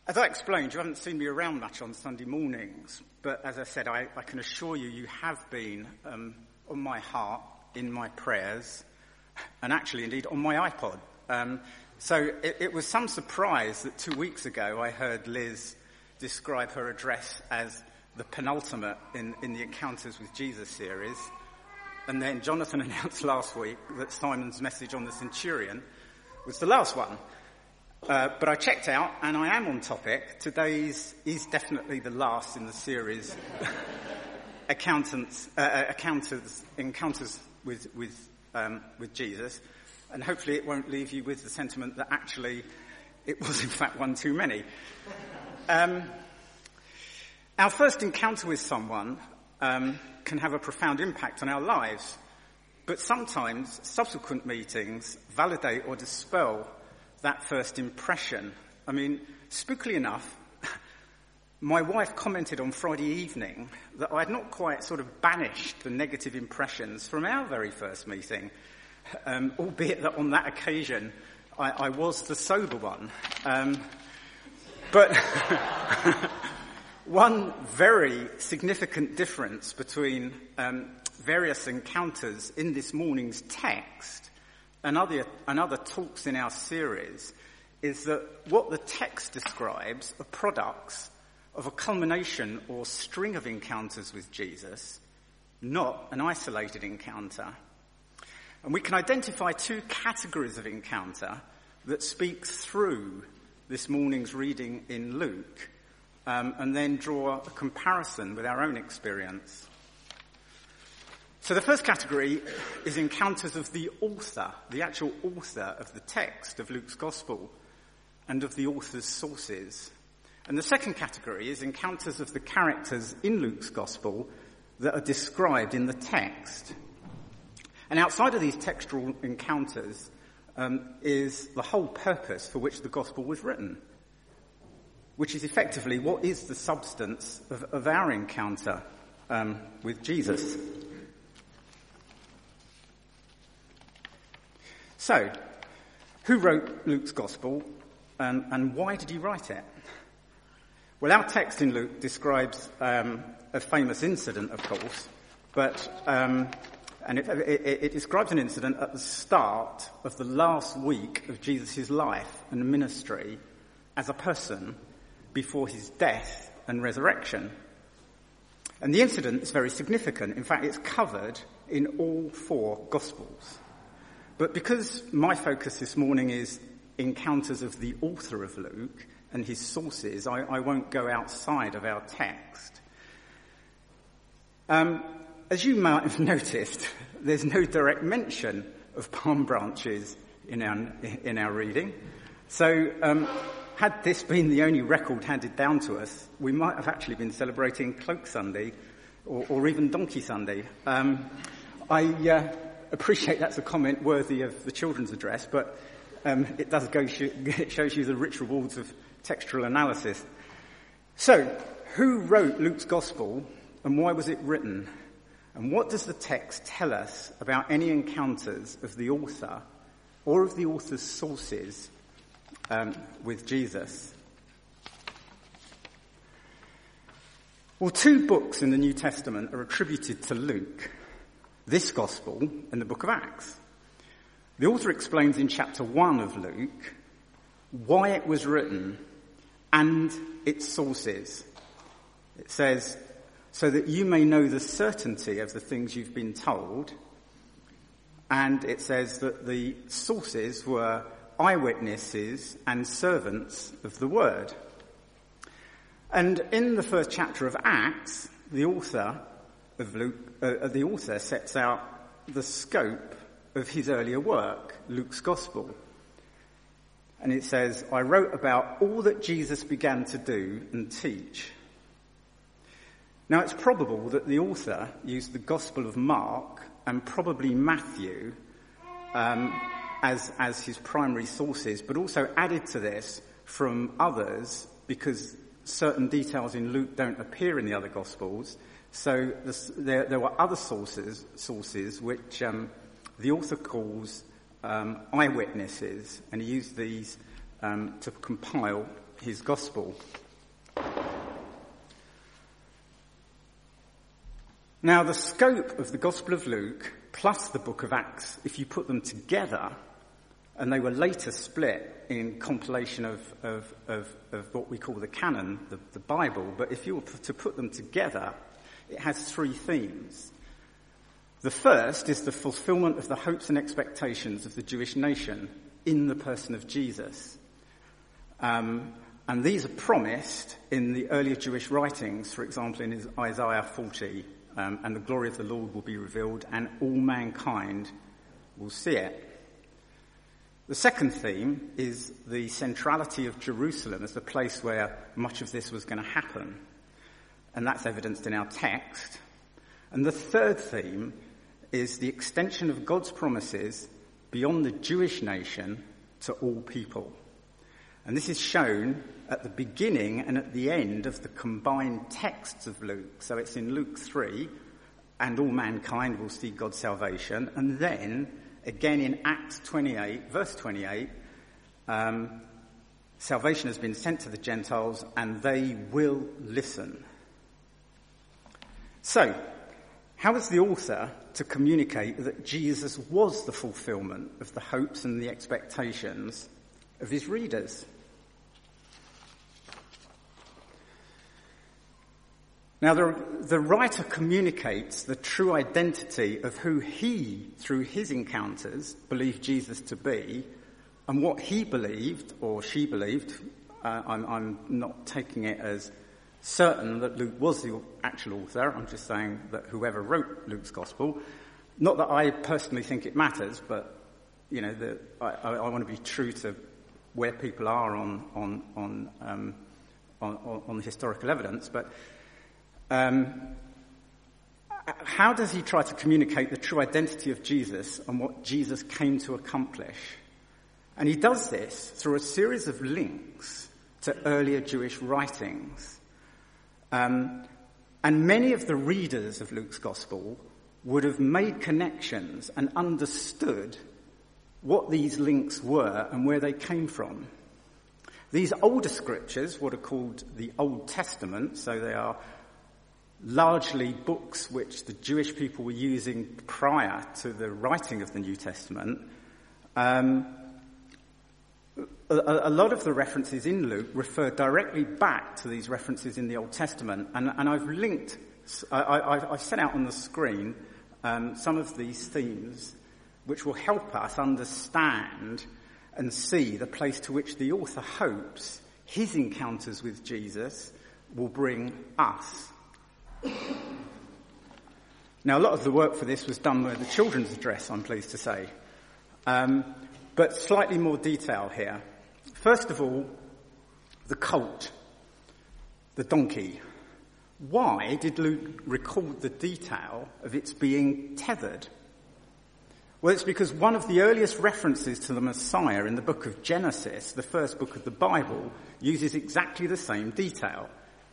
As I explained, you haven't seen me around much on Sunday mornings, but as I said, I can assure you, you have been on my heart, in my prayers, and actually, indeed, on my iPod. So it was some surprise that 2 weeks ago I heard Liz describe her address as the penultimate in the Encounters with Jesus series, and then Jonathan announced last week that Simon's message on the centurion was the last one. But I checked out, and I am on topic. Today's is definitely the last in the series, Encounters with Jesus, and hopefully it won't leave you with the sentiment that actually it was in fact one too many. Our first encounter with someone can have a profound impact on our lives, but sometimes subsequent meetings validate or dispel that first impression. I mean, spookily enough, my wife commented on Friday evening that I had not quite sort of banished the negative impressions from our very first meeting, albeit that on that occasion I was the sober one. But one very significant difference between various encounters in this morning's text and other talks in our series is that what the text describes are products of a culmination or string of encounters with Jesus, not an isolated encounter. And we can identify two categories of encounter that speak through this morning's reading in Luke, and then draw a comparison with our own experience. So the first category is encounters of the author, the actual author of the text of Luke's Gospel, and of the author's sources. And the second category is encounters of the characters in Luke's Gospel that are described in the text. And outside of these textual encounters is the whole purpose for which the Gospel was written, which is effectively what is the substance of our encounter with Jesus. So, who wrote Luke's Gospel, and why did he write it? Well, our text in Luke describes a famous incident, of course, but and it describes an incident at the start of the last week of Jesus' life and ministry as a person before his death and resurrection. And the incident is very significant. In fact, it's covered in all four Gospels. But because my focus this morning is encounters of the author of Luke and his sources, I won't go outside of our text. As you might have noticed, there's no direct mention of palm branches in our reading. So, had this been the only record handed down to us, we might have actually been celebrating Cloak Sunday or even Donkey Sunday. I appreciate that's a comment worthy of the children's address, but it shows you the rich rewards of textual analysis. So, who wrote Luke's Gospel and why was it written? And what does the text tell us about any encounters of the author or of the author's sources with Jesus? Well, two books in the New Testament are attributed to Luke: this Gospel and the book of Acts. The author explains in chapter 1 of Luke why it was written and its sources. It says, so that you may know the certainty of the things you've been told. And it says that the sources were eyewitnesses and servants of the word. And in the first chapter of Acts, the author of Luke, the author sets out the scope of his earlier work, Luke's Gospel. And it says, I wrote about all that Jesus began to do and teach. Now, it's probable that the author used the Gospel of Mark and probably Matthew as his primary sources, but also added to this from others because certain details in Luke don't appear in the other Gospels. So there were other sources which the author calls eyewitnesses, and he used these to compile his gospel. Now, the scope of the Gospel of Luke plus the book of Acts, if you put them together, and they were later split in compilation of what we call the canon, the Bible, but if you were to put them together, it has three themes. The first is the fulfillment of the hopes and expectations of the Jewish nation in the person of Jesus. And these are promised in the earlier Jewish writings, for example, in Isaiah 40, and the glory of the Lord will be revealed, and all mankind will see it. The second theme is the centrality of Jerusalem as the place where much of this was going to happen, and that's evidenced in our text. And the third theme is the extension of God's promises beyond the Jewish nation to all people. And this is shown at the beginning and at the end of the combined texts of Luke. So it's in Luke 3, and all mankind will see God's salvation. And then, again in Acts 28, verse 28, salvation has been sent to the Gentiles, and they will listen. So, how is the author to communicate that Jesus was the fulfillment of the hopes and the expectations of his readers? Now, the writer communicates the true identity of who he, through his encounters, believed Jesus to be, and what he believed, or she believed. I'm not taking it as certain that Luke was the actual author. I'm just saying that whoever wrote Luke's gospel, not that I personally think it matters, but you know, I want to be true to where people are on the historical evidence, but. How does he try to communicate the true identity of Jesus and what Jesus came to accomplish? And he does this through a series of links to earlier Jewish writings. And many of the readers of Luke's Gospel would have made connections and understood what these links were and where they came from. These older scriptures, what are called the Old Testament, so they are largely books which the Jewish people were using prior to the writing of the New Testament. A lot of the references in Luke refer directly back to these references in the Old Testament, and I've linked, I've set out on the screen some of these themes which will help us understand and see the place to which the author hopes his encounters with Jesus will bring us. Now, a lot of the work for this was done with the children's address, I'm pleased to say. But slightly more detail here. First of all, the colt, the donkey. Why did Luke record the detail of its being tethered? Well, it's because one of the earliest references to the Messiah in the book of Genesis, the first book of the Bible, uses exactly the same detail.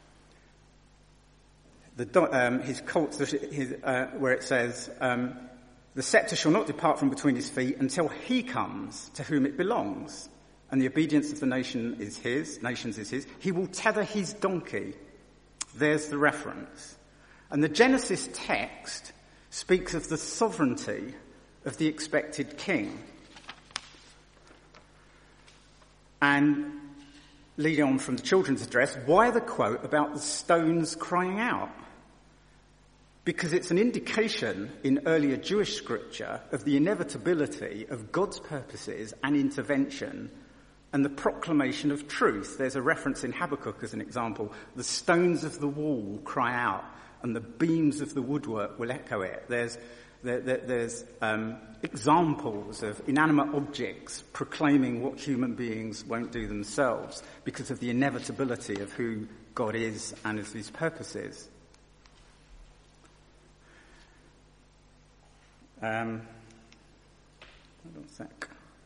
His colt, where it says, the scepter shall not depart from between his feet until he comes to whom it belongs, and the obedience of the nations is his. He will tether his donkey. There's the reference. And the Genesis text speaks of the sovereignty of the expected king. And leading on from the children's address, why the quote about the stones crying out? Because it's an indication in earlier Jewish scripture of the inevitability of God's purposes and intervention and the proclamation of truth. There's a reference in Habakkuk as an example. The stones of the wall cry out and the beams of the woodwork will echo it. There's examples of inanimate objects proclaiming what human beings won't do themselves because of the inevitability of who God is and of his purposes. Hold on a sec.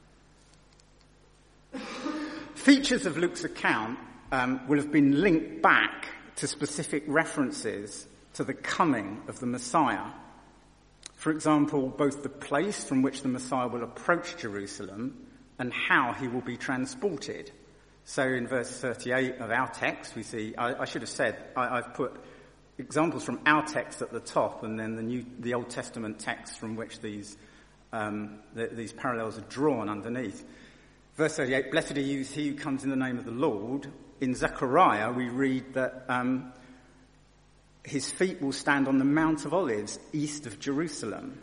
Features of Luke's account will have been linked back to specific references to the coming of the Messiah. For example, both the place from which the Messiah will approach Jerusalem and how he will be transported. So in verse 38 of our text, we see, I should have said, I've put examples from our text at the top and then the Old Testament text from which these parallels are drawn underneath. Verse 38, blessed are you, he who comes in the name of the Lord. In Zechariah, we read that his feet will stand on the Mount of Olives, east of Jerusalem.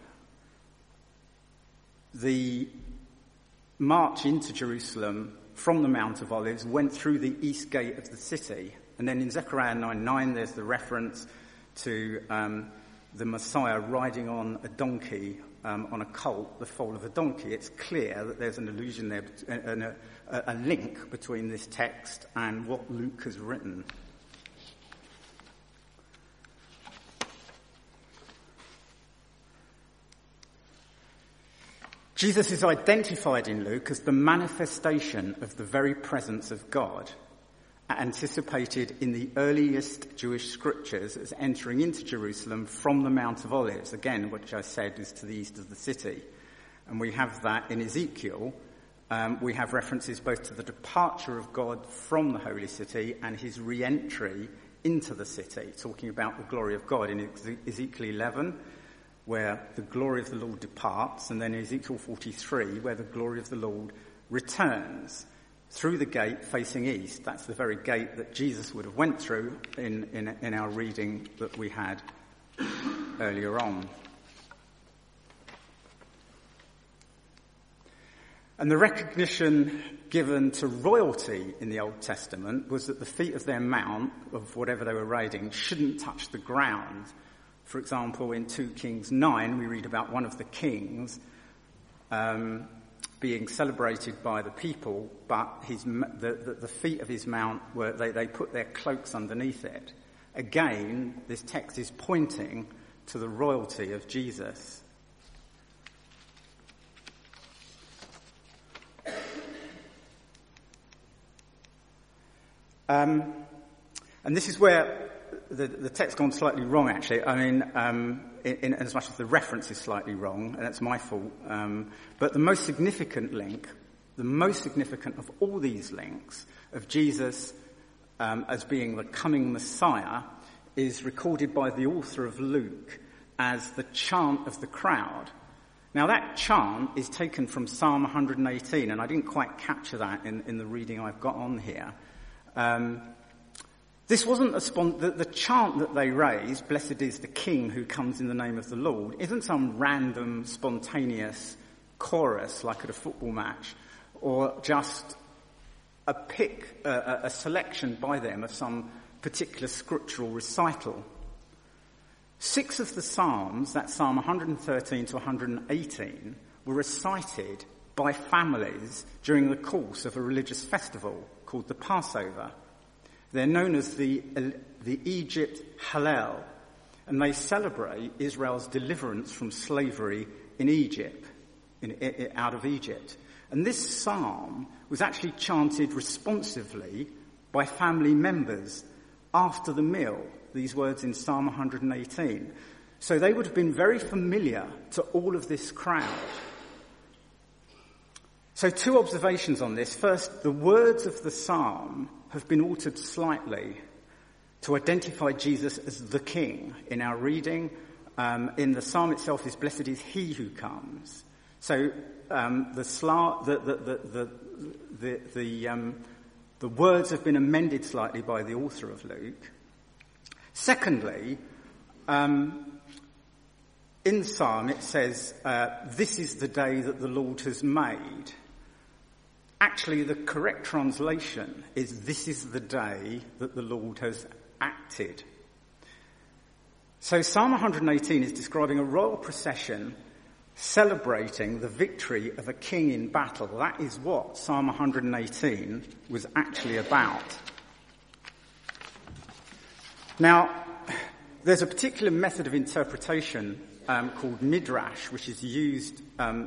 The march into Jerusalem from the Mount of Olives went through the east gate of the city. And then in Zechariah 9:9, there's the reference to the Messiah riding on a donkey, on a colt, the foal of a donkey. It's clear that there's an allusion there, and a link between this text and what Luke has written. Jesus is identified in Luke as the manifestation of the very presence of God, anticipated in the earliest Jewish scriptures as entering into Jerusalem from the Mount of Olives, again, which I said is to the east of the city. And we have that in Ezekiel. We have references both to the departure of God from the holy city and his re-entry into the city, talking about the glory of God in Ezekiel 11, where the glory of the Lord departs, and then Ezekiel 43, where the glory of the Lord returns through the gate facing east. That's the very gate that Jesus would have went through in our reading that we had earlier on. And the recognition given to royalty in the Old Testament was that the feet of their mount, of whatever they were riding, shouldn't touch the ground. For example, in 2 Kings 9, we read about one of the kings being celebrated by the people, but the feet of his mount, they put their cloaks underneath it. Again, this text is pointing to the royalty of Jesus. And this is where the text's gone slightly wrong, actually. I mean, in as much as the reference is slightly wrong, and that's my fault. But the most significant link, the most significant of all these links of Jesus as being the coming Messiah, is recorded by the author of Luke as the chant of the crowd. Now, that chant is taken from Psalm 118, and I didn't quite capture that in the reading I've got on here. This wasn't the chant that they raised, blessed is the King who comes in the name of the Lord, isn't some random, spontaneous chorus like at a football match, or just a selection by them of some particular scriptural recital. 6 of the Psalms, that's Psalm 113 to 118, were recited by families during the course of a religious festival called the Passover. They're known as the Egypt Hallel, and they celebrate Israel's deliverance from slavery in Egypt, out of Egypt. And this psalm was actually chanted responsively by family members after the meal, these words in Psalm 118. So they would have been very familiar to all of this crowd. So 2 observations on this. First, the words of the psalm have been altered slightly to identify Jesus as the King. In our reading, in the psalm itself is blessed is he who comes. So the words have been amended slightly by the author of Luke. Secondly, in the psalm it says, this is the day that the Lord has made. Actually, the correct translation is, this is the day that the Lord has acted. So Psalm 118 is describing a royal procession celebrating the victory of a king in battle. That is what Psalm 118 was actually about. Now, there's a particular method of interpretation called midrash, which is used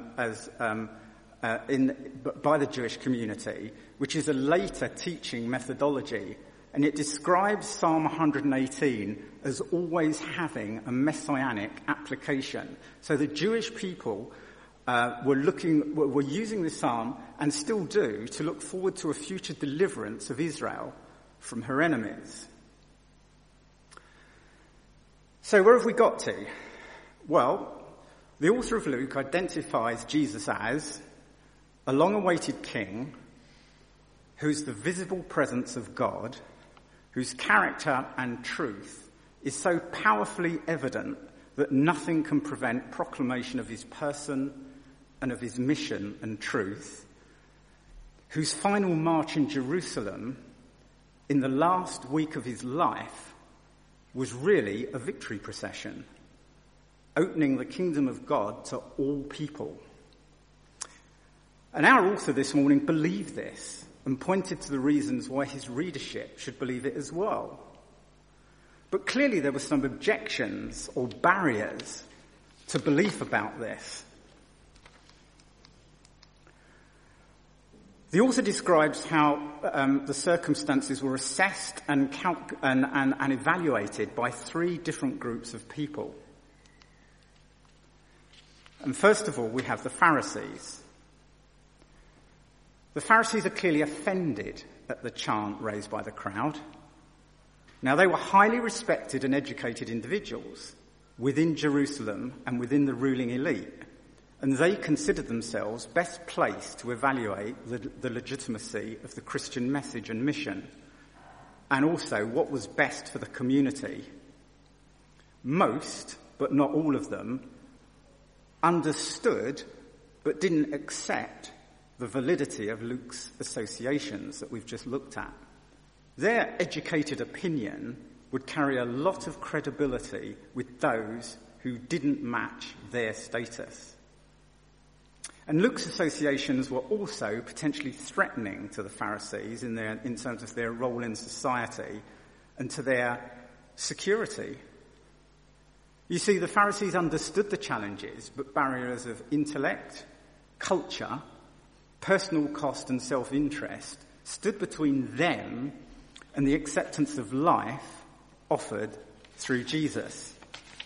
by the Jewish community, which is a later teaching methodology, and it describes Psalm 118 as always having a messianic application. So the Jewish people were using this psalm, and still do, to look forward to a future deliverance of Israel from her enemies. So where have we got to? Well, the author of Luke identifies Jesus as a long-awaited king who's the visible presence of God, whose character and truth is so powerfully evident that nothing can prevent proclamation of his person and of his mission and truth, whose final march in Jerusalem in the last week of his life was really a victory procession, opening the kingdom of God to all people. And our author this morning believed this and pointed to the reasons why his readership should believe it as well. But clearly there were some objections or barriers to belief about this. The author describes how the circumstances were assessed and evaluated by three different groups of people. And first of all, we have the Pharisees. The Pharisees are clearly offended at the chant raised by the crowd. Now, they were highly respected and educated individuals within Jerusalem and within the ruling elite, and they considered themselves best placed to evaluate the legitimacy of the Christian message and mission, and also what was best for the community. Most, but not all of them, understood but didn't accept the validity of Luke's associations that we've just looked at. Their educated opinion would carry a lot of credibility with those who didn't match their status. And Luke's associations were also potentially threatening to the Pharisees in terms of their role in society and to their security. You see, the Pharisees understood the challenges, but barriers of intellect, culture, personal cost and self-interest stood between them and the acceptance of life offered through Jesus.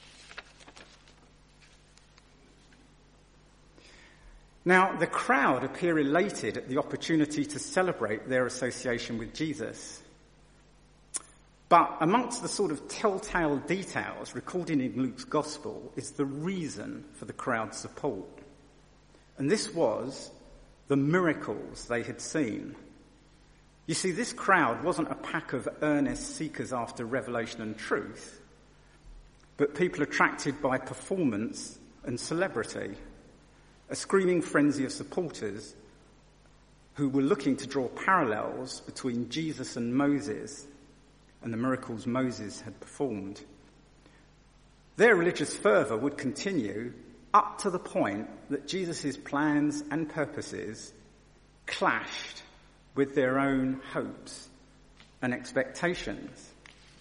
Now, the crowd appear elated at the opportunity to celebrate their association with Jesus. But amongst the sort of telltale details recorded in Luke's gospel is the reason for the crowd's support. And this was the miracles they had seen. You see, this crowd wasn't a pack of earnest seekers after revelation and truth, but people attracted by performance and celebrity, a screaming frenzy of supporters who were looking to draw parallels between Jesus and Moses and the miracles Moses had performed. Their religious fervour would continue up to the point that Jesus' plans and purposes clashed with their own hopes and expectations.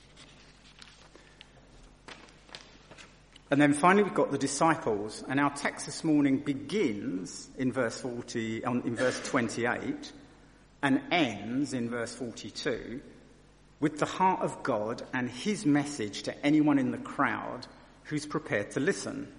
And then finally we've got the disciples, and our text this morning begins in verse 28 and ends in verse 42 with the heart of God and his message to anyone in the crowd who's prepared to listen.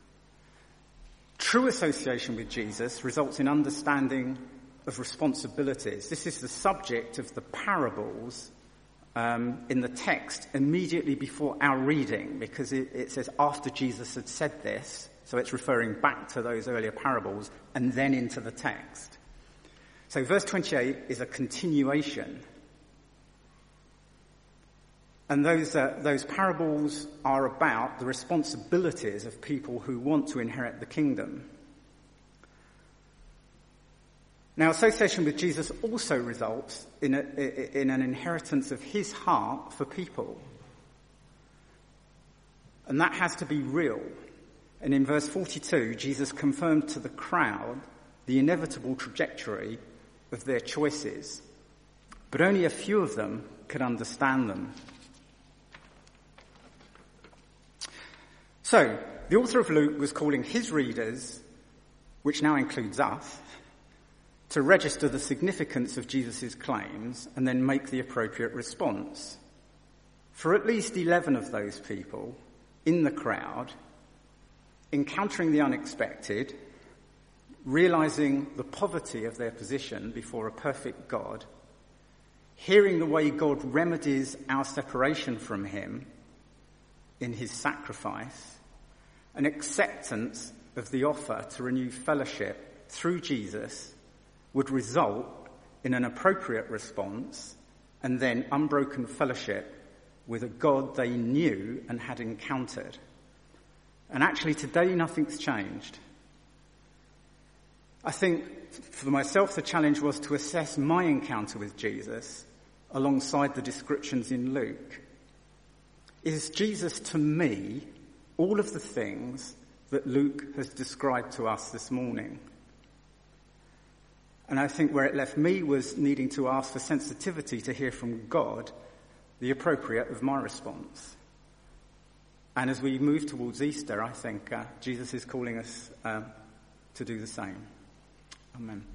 True association with Jesus results in understanding of responsibilities. This is the subject of the parables in the text immediately before our reading, because it says after Jesus had said this, so it's referring back to those earlier parables and then into the text. So verse 28 is a continuation. And those parables are about the responsibilities of people who want to inherit the kingdom. Now, association with Jesus also results in an inheritance of his heart for people. And that has to be real. And in verse 42, Jesus confirmed to the crowd the inevitable trajectory of their choices. But only a few of them could understand them. So, the author of Luke was calling his readers, which now includes us, to register the significance of Jesus' claims and then make the appropriate response. For at least 11 of those people in the crowd, encountering the unexpected realizing the poverty of their position before a perfect God, hearing the way God remedies our separation from him in his sacrifice, an acceptance of the offer to renew fellowship through Jesus would result in an appropriate response and then unbroken fellowship with a God they knew and had encountered. And actually today nothing's changed. I think for myself the challenge was to assess my encounter with Jesus alongside the descriptions in Luke. Is Jesus to me all of the things that Luke has described to us this morning? And I think where it left me was needing to ask for sensitivity to hear from God the appropriate of my response. And as we move towards Easter, I think Jesus is calling us to do the same. Amen.